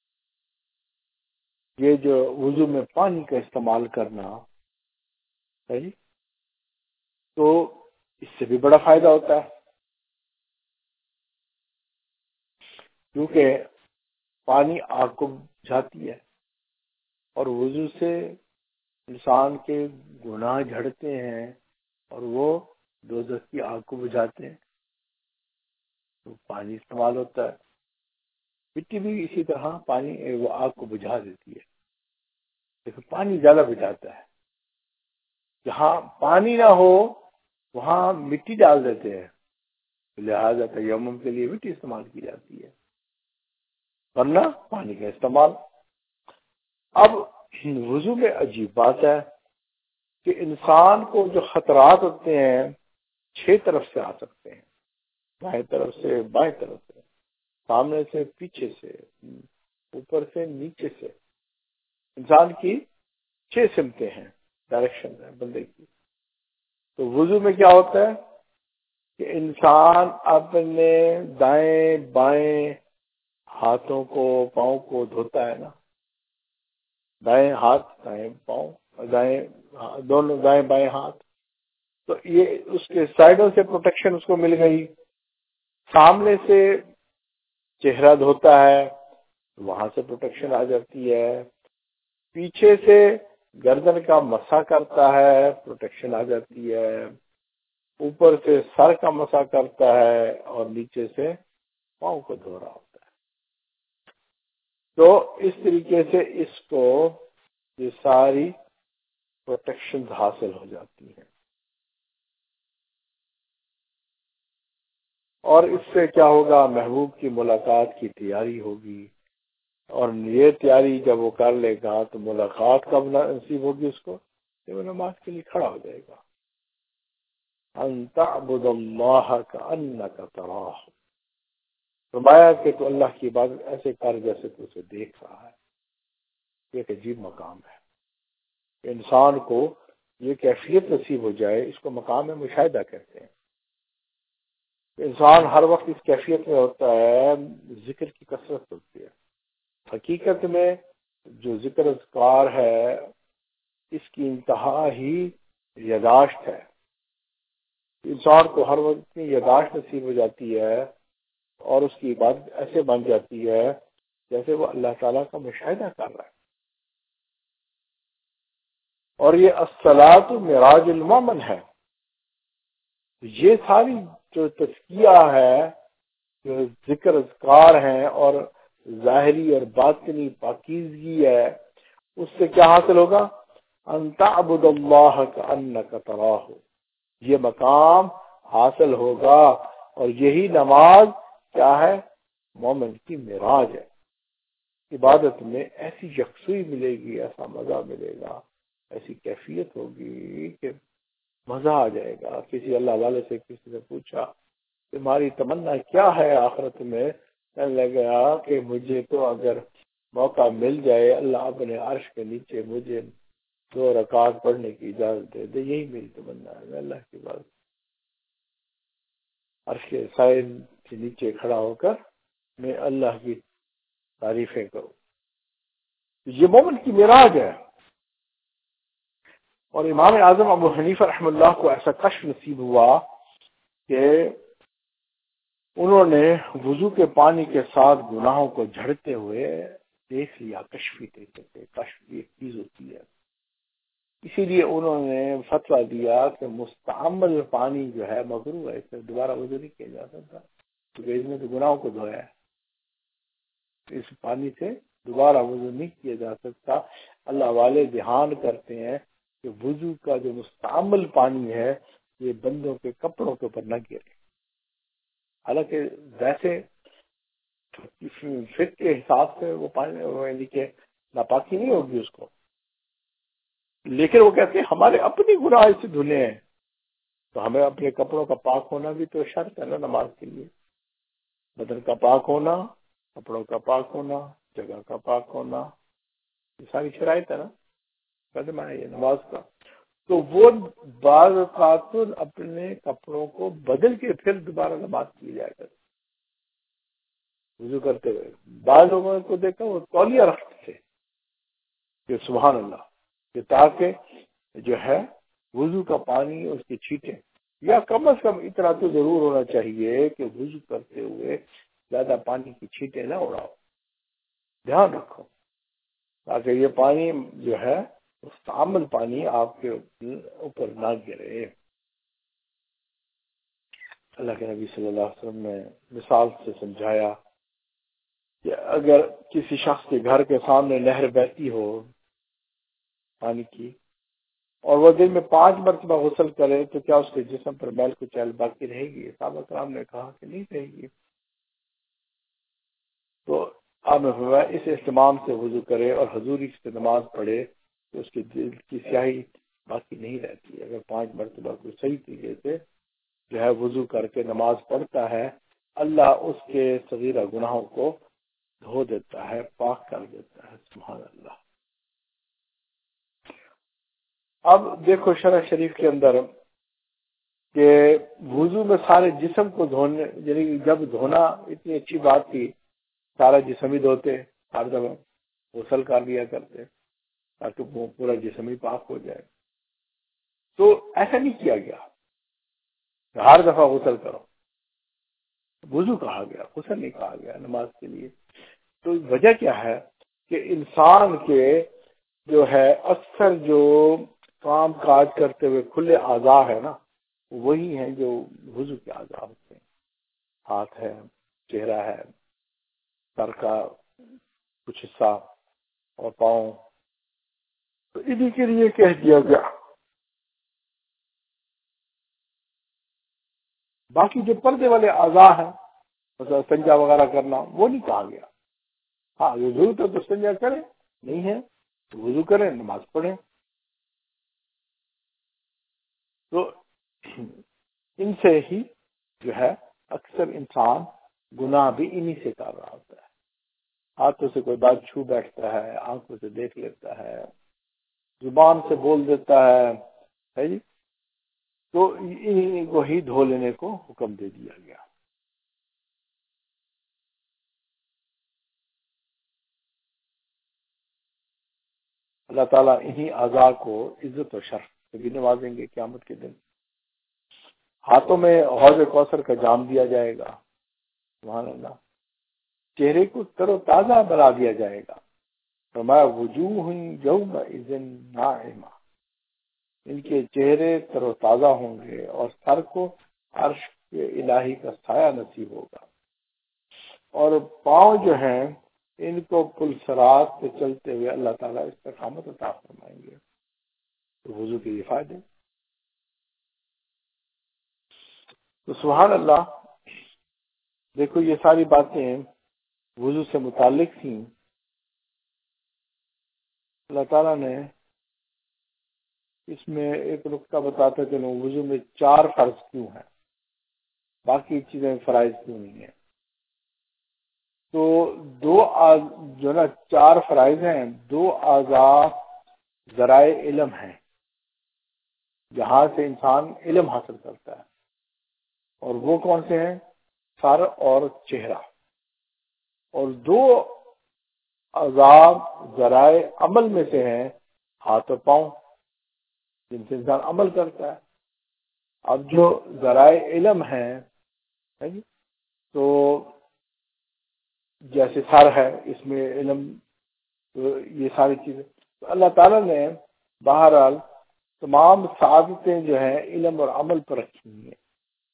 یہ جو وضو میں پانی کا استعمال کرنا ہے جی تو اس سے بھی بڑا فائدہ ہوتا ہے کیونکہ پانی آگ کو بجھاتی ہے اور وضو سے انسان کے گناہ جھڑتے ہیں اور وہ دوزخ کی آگ کو بجھاتے ہیں. تو پانی استعمال ہوتا ہے. مٹی بھی اسی طرح پانی وہ آگ کو بجھا دیتی ہے، لیکن پانی زیادہ بجھاتا ہے. جہاں پانی نہ ہو وہاں مٹی ڈال دیتے ہیں، لہذا تیمم کے لیے مٹی استعمال کی جاتی ہے، ورنہ پانی کا استعمال. اب وضو میں عجیب بات ہے کہ انسان کو جو خطرات ہوتے ہیں 6 طرف سے آ سکتے ہیں، دائیں طرف سے، بائیں طرف سے، سامنے سے، پیچھے سے، اوپر سے، نیچے سے۔ انسان کی 6 سمتیں ہیں، ڈائریکشن ہے بندے کی۔ تو وضو میں کیا ہوتا ہے کہ انسان اپنے دائیں بائیں ہاتھوں کو، پاؤں کو دھوتا ہے نا، دائیں ہاتھ دائیں پاؤں، دائیں دونوں دائیں بائیں ہاتھ، تو یہ اس کے سائڈوں سے پروٹیکشن اس کو مل گئی۔ سامنے سے چہرہ دھوتا ہے، وہاں سے پروٹیکشن آ جاتی ہے۔ پیچھے سے گردن کا مسح کرتا ہے، پروٹیکشن آ جاتی ہے۔ اوپر سے سر کا مسح کرتا ہے، اور نیچے سے پاؤں کو دھو رہا ہوتا ہے۔ تو اس طریقے سے اس کو یہ ساری پروٹیکشن حاصل ہو جاتی ہیں۔ اور اس سے کیا ہوگا، محبوب کی ملاقات کی تیاری ہوگی، اور یہ تیاری جب وہ کر لے گا تو ملاقات کب نصیب ہوگی اس کو، جب وہ نماز کے لیے کھڑا ہو جائے گا۔ ان تعبد اللہ کأنک تراہ، فرمایا کہ تو اللہ کی عبادت ایسے کر جیسے تو اسے دیکھ رہا ہے۔ یہ ایک عجیب مقام ہے کہ انسان کو یہ کیفیت نصیب ہو جائے، اس کو مقام مشاہدہ کہتے ہیں۔ انسان ہر وقت اس کیفیت میں ہوتا ہے، ذکر کی کثرت ہوتی ہے۔ حقیقت میں جو ذکر اذکار ہے اس کی انتہا ہی یاداشت ہے۔ انسان کو ہر وقت میں یاداشت نصیب ہو جاتی ہے، اور اس کی عبادت ایسے بن جاتی ہے جیسے وہ اللہ تعالیٰ کا مشاہدہ کر رہا ہے۔ اور یہ الصلاۃ معراج المومن ہے۔ یہ ساری جو تزکیہ ہے، جو ذکر اذکار ہیں، اور ظاہری اور باطنی پاکیزگی ہے، اس سے کیا حاصل ہوگا، ان تعبد اللہ کأنک تراہ، یہ مقام حاصل ہوگا۔ اور یہی نماز کیا ہے، مومن کی معراج ہے۔ عبادت میں ایسی یکسوئی ملے گی، ایسا مزہ ملے گا، ایسی کیفیت ہوگی کہ مزہ آ جائے گا۔ کسی اللہ والے سے کسی نے پوچھا تمہاری تمنا کیا ہے آخرت میں، کہنے لگا کہ مجھے تو اگر موقع مل جائے اللہ اپنے عرش کے نیچے مجھے 2 رکعت پڑھنے کی اجازت دے دے، یہی میری تمنا ہے۔ میں اللہ کی بات عرش کے سائے کے نیچے کھڑا ہو کر میں اللہ کی تعریفیں کروں۔ یہ مومن کی معراج ہے۔ اور امام اعظم ابو حنیفہ رحمہ اللہ کو ایسا کشف نصیب ہوا کہ انہوں نے وضو کے پانی کے ساتھ گناہوں کو جھڑتے ہوئے دیکھ لیا۔ کشفی دیکھتے تھے، کشف ایک چیز ہوتی ہے۔ اسی لیے انہوں نے فتویٰ دیا کہ مستعمل پانی جو ہے مکروہ ہے، اس سے دوبارہ وضو نہیں کیا جا سکتا، کیونکہ اس میں تو گناہوں کو دھویا ہے۔ اس پانی سے دوبارہ وضو نہیں کیا جا سکتا۔ اللہ والے دھیان کرتے ہیں کہ وضو کا جو مستعمل پانی ہے یہ بندوں کے کپڑوں کے اوپر نہ گرے۔ حالانکہ ویسے فقہ کے حساب سے وہ پانی یعنی کہ ناپاکی نہیں ہوگی اس کو، لیکن وہ کہتے ہیں ہمارے اپنی گناہ سے دھلے ہیں، تو ہمیں اپنے کپڑوں کا پاک ہونا بھی تو شرط ہے نا نماز کے لیے۔ بدن کا پاک ہونا، کپڑوں کا پاک ہونا، جگہ کا پاک ہونا، یہ ساری شرائط ہے نا قدم ہے یہ نماز کا۔ تو وہ بعض خاتون اپنے کپڑوں کو بدل کے پھر دوبارہ نماز کی جائے گا وضو کرتے ہوئے۔ بعض لوگوں کو دیکھا وہ تولیہ رکھتے تھے کہ سبحان اللہ، کہ تاکہ جو ہے وضو کا پانی اس کی چھینٹیں، یا کم از کم اتنا تو ضرور ہونا چاہیے کہ وضو کرتے ہوئے زیادہ پانی کی چھینٹیں نہ اڑاؤ، دھیان رکھو تاکہ یہ پانی جو ہے مستعمل پانی آپ کے اوپر نہ گرے۔ اللہ کے نبی صلی اللہ علیہ وسلم نے مثال سے سمجھایا کہ اگر کسی شخص کے گھر کے سامنے نہر بہتی ہو پانی کی، اور وہ دن میں 5 مرتبہ غسل کرے، تو کیا اس کے جسم پر میل کچیل باقی رہے گی؟ صحابہ کرام نے کہا کہ نہیں رہے گی۔ تو آپ نے فرمایا اس اہتمام سے وضو کرے اور حضوری سے نماز پڑھے کہ اس کے دل کی سیاہی باقی نہیں رہتی. اگر 5 مرتبہ کو صحیح طریقے سے جو ہے وضو کر کے نماز پڑھتا ہے، اللہ اس کے صغیرہ گناہوں کو دھو دیتا ہے، پاک کر دیتا ہے. سبحان اللہ. اب دیکھو شرح شریف کے اندر کہ وضو میں سارے جسم کو دھونے، یعنی جب دھونا اتنی اچھی بات تھی، سارا جسم ہی دھوتے، ہر دفعہ غسل کر لیا کرتے تاکہ وہ پورا جسم ہی پاک ہو جائے. تو ایسا نہیں کیا گیا کہ ہر دفعہ غسل کرو. وضو کہا گیا، غسل نہیں کہا گیا نماز کے لیے. تو وجہ کیا ہے کہ انسان کے جو ہے اکثر جو کام کاج کرتے ہوئے کھلے اعضاء ہے نا، وہی ہیں جو وضو کے اعضاء ہوتے ہیں. ہاتھ ہے، چہرہ ہے، سر کا کچھ حصہ اور پاؤں. تو انہی کے لیے کہہ دیا گیا. باقی جو پردے والے اعضاء ہیں، مثلا سنجا وغیرہ کرنا، وہ نہیں کہا گیا. ہاں جو ضرورت ہے تو سنجا کریں، نہیں ہے تو وضو کریں، نماز پڑھیں. تو ان سے ہی جو ہے اکثر انسان گناہ بھی انہی سے کر رہا ہوتا ہے. ہاتھوں سے کوئی بات چھو بیٹھتا ہے، آنکھوں سے دیکھ لیتا ہے، زبان سے بول دیتا ہے جی. تو انہی کو ہی دھو لینے کو حکم دے دیا گیا. اللہ تعالیٰ انہی اعضاء کو عزت و شرف سے بھی نوازیں گے قیامت کے دن. ہاتھوں میں حوض کوثر کا جام دیا جائے گا. سبحان اللہ. چہرے کو تر و تازہ بنا دیا جائے گا. فرمایا وجوہ یومئذ ناعمہ، ان کے چہرے تر و تازہ ہوں گے اور سر کو عرش کے الہی کا سایہ نصیب ہوگا. اور پاؤں جو ہیں ان کو پل صراط پہ چلتے ہوئے اللہ تعالیٰ استقامت عطا فرمائیں گے. تو وضو کے یہ فائدے. تو سبحان اللہ، دیکھو یہ ساری باتیں وضو سے متعلق تھیں. اللہ تعالیٰ نے اس میں ایک نقطہ بتاتا چلوں، وضو میں 4 فرض کیوں ہیں، باقی چیزیں فرائض کیوں نہیں ہیں. تو جو نا 4 فرائض ہیں، 2 اعضاء ذرائع علم ہیں جہاں سے انسان علم حاصل کرتا ہے، اور وہ کون سے ہیں؟ سر اور چہرہ. اور 2 اعضاء ذرائع عمل میں سے ہیں، ہاتھ اور پاؤں، جن سے انسان عمل کرتا ہے. اب جو ذرائع علم ہیں تو جیسے سر ہے، اس میں علم، تو یہ ساری چیزیں تو اللہ تعالیٰ نے بہرحال تمام سعادتیں جو ہیں علم اور عمل پر رکھی ہوئی ہیں.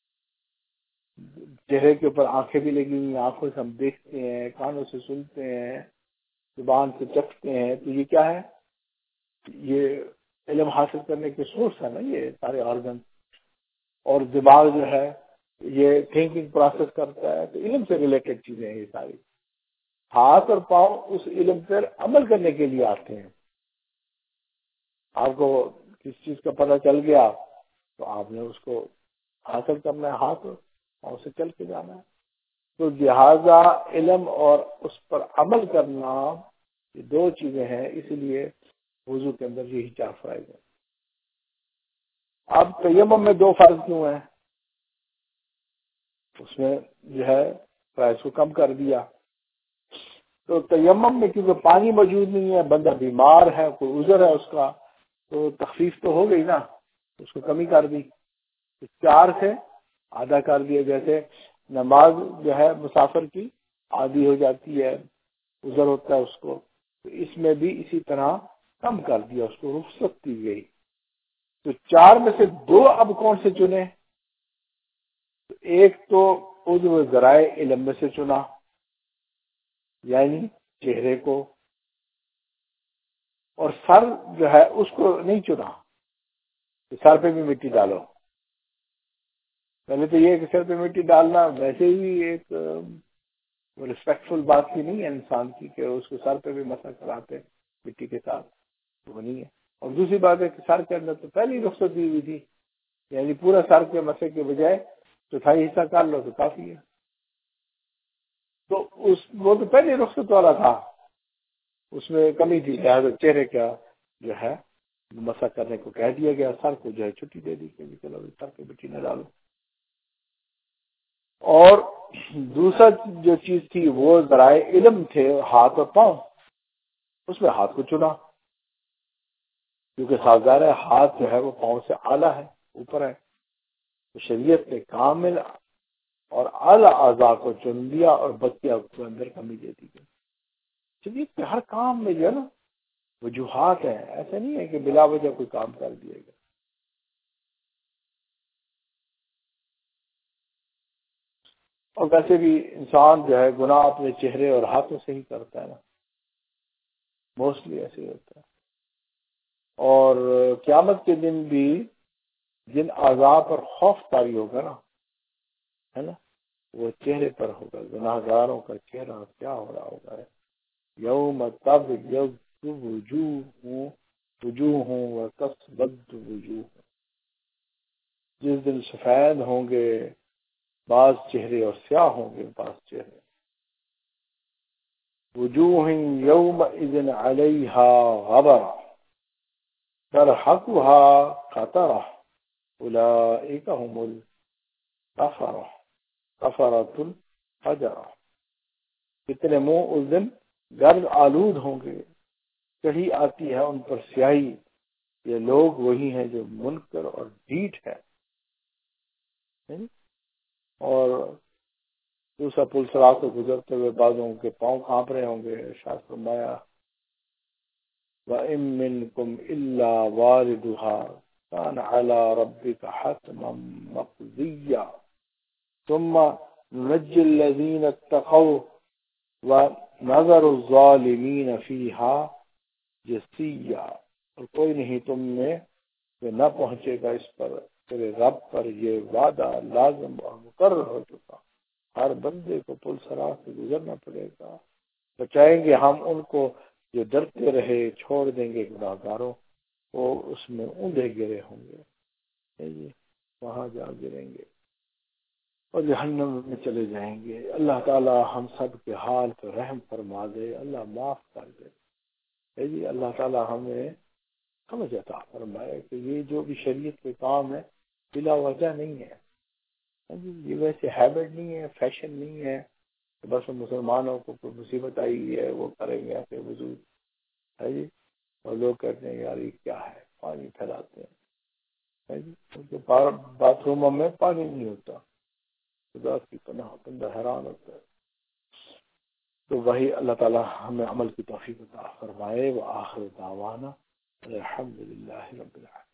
چہرے کے اوپر آنکھیں بھی لگی ہوئی ہیں، آنکھوں سے ہم دیکھتے ہیں، کانوں سے سنتے ہیں، زبان سے چکھتے ہیں. تو یہ کیا ہے؟ یہ علم حاصل کرنے کے سورس ہے نا یہ سارے آرگن. اور دماغ جو ہے یہ تھنکنگ پروسیس کرتا ہے، تو علم سے ریلیٹڈ چیزیں ہیں یہ ساری. ہاتھ اور پاؤں اس علم پر عمل کرنے کے لیے آتے ہیں. آپ کو کس چیز کا پتہ چل گیا تو آپ نے اس کو حاصل کرنا ہے، ہاتھ اور پاؤں سے چل کے جانا ہے. تو لہذا علم اور اس پر عمل کرنا یہ 2 چیزیں ہیں، اس لیے وضو کے اندر یہی 4 فرائض ہیں. اب تیمم میں 2 فرض کیوں ہیں؟ اس میں جو ہے فرائض کو کم کر دیا. تو تیمم میں کیونکہ پانی موجود نہیں ہے، بندہ بیمار ہے، کوئی عذر ہے اس کا، تو تخفیف تو ہو گئی نا، اس کو کمی کر دی. 4 سے آدھا کر دیا. جیسے نماز جو ہے مسافر کی آدھی ہو جاتی ہے، عذر ہوتا ہے اس کو، تو اس میں بھی اسی طرح کم کر دیا، اس کو رخصت دی گئی. تو 4 میں سے 2 اب کون سے چنے؟ تو ایک تو عضو ذرائع علم میں سے چنا، یعنی چہرے کو، اور سر جو ہے اس کو نہیں چنا کہ سر پہ بھی مٹی ڈالو. پہلے تو یہ کہ سر پہ مٹی ڈالنا ویسے ہی ایک رسپیکٹفل بات کی نہیں ہے انسان کی کہ اس کو سر پہ بھی مسح کراتے مٹی کے ساتھ، وہ نہیں ہے. اور دوسری بات ہے کہ سر کے اندر تو پہلی رخصت دی ہوئی تھی، یعنی پورا سر کے مسے کے بجائے چوتھائی حصہ کر لو تو کافی ہے. تو وہ تو پہلی رخصت والا تھا، اس میں کمی تھی، لہٰذا چہرے کا جو ہے مسا کرنے کو کہہ دیا گیا، سر کو جو ہے چھٹی دے دی کہ چلو سر پہ مٹی نہ ڈالو. اور دوسرا جو چیز تھی وہ ذرائع علم تھے، ہاتھ اور پاؤں، اس میں ہاتھ کو چنا، کیونکہ سازگار ہے ہاتھ جو ہے وہ پاؤں سے اعلیٰ ہے، اوپر ہے. تو شریعت نے کامل اور اعلیٰ اعضاء کو چن لیا اور بقیہ کو اندر کمی دے دی گئی. شریعت کے ہر کام میں جو ہے نا وجوہات ہیں، ایسا نہیں ہے کہ بلا وجہ کوئی کام کر دیا گیا. اور ویسے بھی انسان جو ہے گناہ اپنے چہرے اور ہاتھوں سے ہی کرتا ہے نا، موسٹلی ایسے ہی ہوتا ہے. اور قیامت کے دن بھی جن اعضاء پر خوف طاری ہوگا نا، ہے نا، وہ چہرے پر ہوگا. گناہ گاروں کا چہرہ کیا ہو رہا ہوگا، یوم تبیض وجوہ وتسود وجوہ، جس دن سفید ہوں گے بعض چہرے اور سیاہ ہوں گے بعض چہرے. وجوہ یومئذ علیہا غبرہ ترہقها قطرہ اولئک هم الکفرہ کفرۃ الفجرہ. کتنے منہ اس دن گرد آلود ہوں گے، کہیں آتی ہے ان پر سیاہی، یہ لوگ وہی ہیں جو منکر اور ڈھیٹ ہے. اور دوسرا پل سرا سے گزرتے ہوئے بعضوں کے پاؤں کانپ رہے ہوں گے. ارشاد فرمایا وَإِن مِّنكُمْ إِلَّا وَارِدُهَا كَانَ عَلَى رَبِّكَ حَتْمًا مَّقْضِيًّا ثُمَّ نُنَجِّي الَّذِينَ اتَّقَوْا وَنَذَرُ الظَّالِمِينَ فِيهَا جِثِيًّا. اور کوئی نہیں تم میں کہ نہ پہنچے گا اس پر تیرے رب پر یہ وعدہ لازم اور مقرر ہو چکا، ہر بندے کو پل سرا سے گزرنا پڑے گا. بچائیں گے ہم ان کو جو ڈرتے رہے، چھوڑ دیں گے گناہ گاروں وہ اس میں اوندھے گرے ہوں گے، وہاں جا گریں گے اور جہنم میں چلے جائیں گے. اللہ تعالی ہم سب کے حال پر رحم فرما دے، اللہ معاف کر دے. جی اللہ تعالی ہمیں سمجھ عطا فرمائے کہ یہ جو بھی شریعت کے کام ہے بلا وجہ نہیں ہے. یہ ویسے ہیبٹ نہیں ہے، فیشن نہیں ہے کہ بس مسلمانوں کو کوئی مصیبت آئی ہے وہ کریں گے ایسے وضو ہے جی، اور لوگ کہتے ہیں یار یہ کیا ہے، پانی پھیلاتے ہیں جی، ان کے باتھ روموں میں پانی نہیں ہوتا. خدا کی پناہ، بندہ حیران ہوتا ہے. تو وہی اللہ تعالی ہمیں عمل کی توفیق عطا فرمائے. وآخر دعوانا الحمدللہ رب العالمین.